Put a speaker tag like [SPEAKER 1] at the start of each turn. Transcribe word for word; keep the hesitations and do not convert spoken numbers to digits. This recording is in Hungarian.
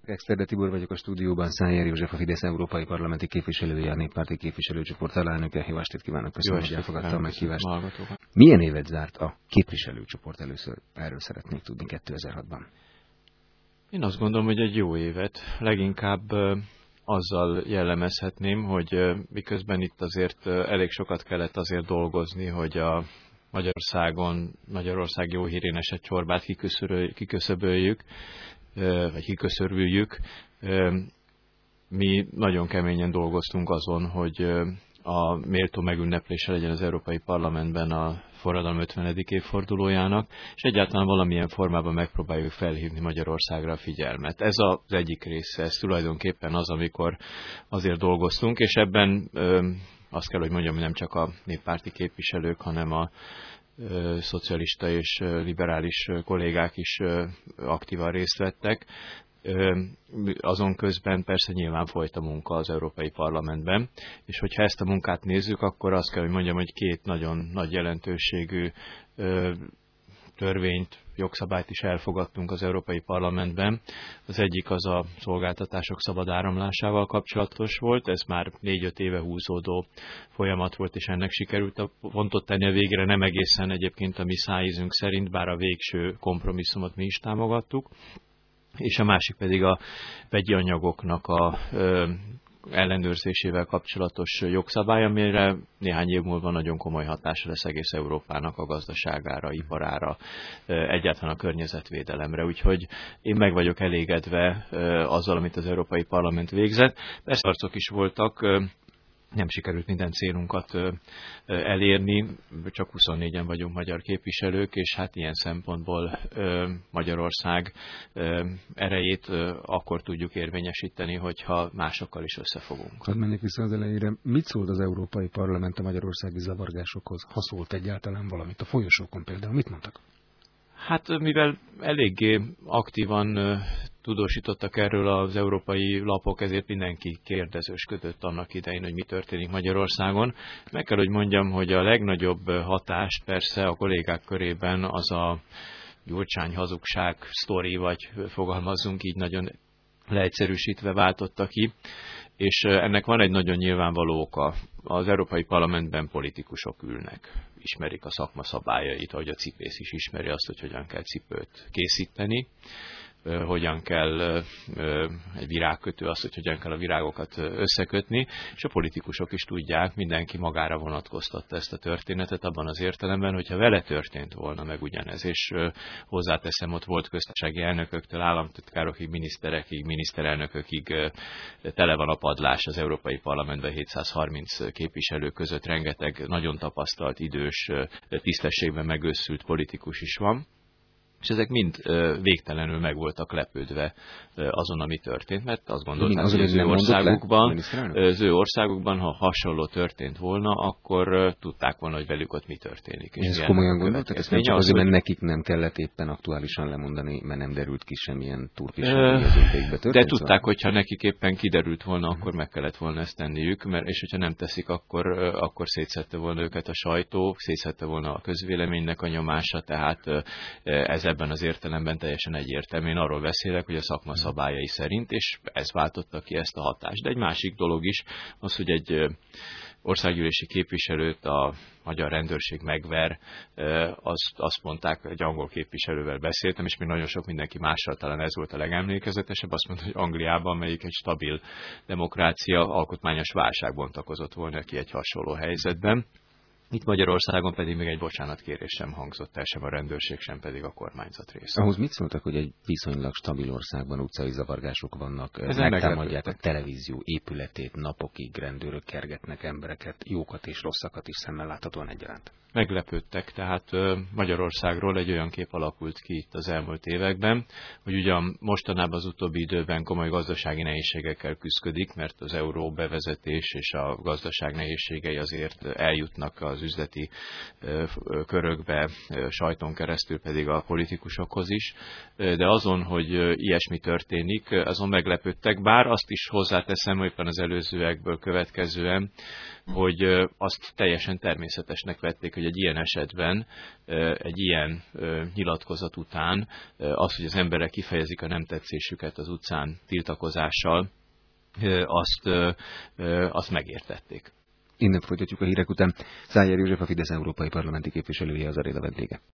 [SPEAKER 1] Exterde Tibor vagyok a stúdióban, Szájer József, a Fidesz európai parlamenti képviselője, a Néppárti képviselőcsoport alelnöke. Jó estét kívánok, köszönöm, hogy elfogadta a meghívást. Milyen évet zárt a képviselőcsoport? Először erről szeretnék tudni kétezer-hatban.
[SPEAKER 2] Én azt gondolom, hogy egy jó évet. Leginkább azzal jellemezhetném, hogy miközben itt azért elég sokat kellett azért dolgozni, hogy a Magyarországon, Magyarország jó hírén esett csorbát kiköszöböljük, vagy kiköszörüljük. Mi nagyon keményen dolgoztunk azon, hogy a méltó megünneplése legyen az Európai Parlamentben a forradalom ötvenedik évfordulójának, és egyáltalán valamilyen formában megpróbáljuk felhívni Magyarországra a figyelmet. Ez az egyik része, ez tulajdonképpen az, amikor azért dolgoztunk, és ebben azt kell, hogy mondjam, hogy nem csak a néppárti képviselők, hanem a ö, szocialista és liberális kollégák is ö, aktívan részt vettek. Ö, azon közben persze nyilván folyt a munka az Európai Parlamentben, és hogyha ezt a munkát nézzük, akkor azt kell, hogy mondjam, hogy két nagyon nagy jelentőségű ö, törvényt, jogszabályt is elfogadtunk az Európai Parlamentben. Az egyik az a szolgáltatások szabad áramlásával kapcsolatos volt, ez már négy-öt éve húzódó folyamat volt, és ennek sikerült a pontot tenni a végre, nem egészen egyébként a mi szájízünk szerint, bár a végső kompromisszumot mi is támogattuk. És a másik pedig a vegyi anyagoknak a ö, ellenőrzésével kapcsolatos jogszabály, amire néhány év múlva nagyon komoly hatása lesz egész Európának a gazdaságára, iparára, egyáltalán a környezetvédelemre. Úgyhogy én meg vagyok elégedve azzal, amit az Európai Parlament végzett. Persze harcok is voltak, nem sikerült minden célunkat elérni, csak huszonnégyen vagyunk magyar képviselők, és hát ilyen szempontból Magyarország erejét akkor tudjuk érvényesíteni, hogyha másokkal is összefogunk.
[SPEAKER 1] Hadd menjek vissza az elejére. Mit szólt az Európai Parlament a magyarországi zavargásokhoz? Ha szólt egyáltalán valamit a folyosókon például, mit mondtak?
[SPEAKER 2] Hát mivel eléggé aktívan tudósítottak erről az európai lapok, ezért mindenki kérdezősködött annak idején, hogy mi történik Magyarországon. Meg kell, hogy mondjam, hogy a legnagyobb hatást persze a kollégák körében az a gyurcsány hazugság sztori, vagy fogalmazzunk így nagyon leegyszerűsítve váltotta ki. És ennek van egy nagyon nyilvánvaló oka. Az Európai Parlamentben politikusok ülnek, ismerik a szakma szabályait, ahogy a cipész is ismeri azt, hogy hogyan kell cipőt készíteni, hogyan kell egy virágkötő, azt, hogy hogyan kell a virágokat összekötni, és a politikusok is tudják, mindenki magára vonatkoztatta ezt a történetet abban az értelemben, hogyha vele történt volna meg ugyanez, és hozzáteszem, ott volt köztársasági elnököktől, államtitkárokig, miniszterekig, miniszterelnökökig tele van a padlás az Európai Parlamentben, hétszázharminc képviselő között rengeteg nagyon tapasztalt, idős, tisztességben megőszült politikus is van. És ezek mind végtelenül meg voltak lepődve azon, ami történt, mert azt gondolták, hogy az ő országukban, az ő országukban, ha hasonló történt volna, akkor tudták volna, hogy velük ott mi történik.
[SPEAKER 1] És ezt komolyan gondoltak? Ezt nem csak azért, mert nekik nem kellett éppen aktuálisan lemondani, mert nem derült ki semmilyen turpisság, az ügyekbe történt.
[SPEAKER 2] De tudták, hogyha nekik éppen kiderült volna, akkor meg kellett volna ezt tenniük, mert, és hogyha nem teszik, akkor, akkor szétszette volna őket a sajtó, szétszette volna a közvéleménynek a nyomása, tehát ez ebben az értelemben teljesen egyértelmű. Én arról beszélek, hogy a szakma szabályai szerint, és ez váltotta ki ezt a hatást. De egy másik dolog is, az, hogy egy országgyűlési képviselőt a magyar rendőrség megver, azt, azt mondták, egy angol képviselővel beszéltem, és még nagyon sok mindenki mással, talán ez volt a legemlékezetesebb, azt mondta, hogy Angliában, melyik egy stabil demokrácia, alkotmányos válság bontakozott volna ki egy hasonló helyzetben. Itt Magyarországon pedig még egy bocsánatkérés sem hangzott el, sem a rendőrség, sem pedig a kormányzat része.
[SPEAKER 1] Ahhoz mit szóltak, hogy egy viszonylag stabil országban utcai zavargások vannak, megtámadják a televízió épületét, napokig rendőrök kergetnek embereket, jókat és rosszakat is szemmel láthatóan egyaránt?
[SPEAKER 2] Meglepődtek, tehát Magyarországról egy olyan kép alakult ki itt az elmúlt években, hogy ugyan mostanában az utóbbi időben komoly gazdasági nehézségekkel küszködik, mert az euró bevezetés és a gazdaság nehézségei azért eljutnak az az üzleti körökbe, sajton keresztül pedig a politikusokhoz is. De azon, hogy ilyesmi történik, azon meglepődtek, bár azt is hozzáteszem, hogy éppen az előzőekből következően, hogy azt teljesen természetesnek vették, hogy egy ilyen esetben, egy ilyen nyilatkozat után az, hogy az emberek kifejezik a nem tetszésüket az utcán tiltakozással, azt, azt megértették.
[SPEAKER 1] Innen folytatjuk a hírek után. Szájer József, a Fidesz európai parlamenti képviselője, az Aréna vendége.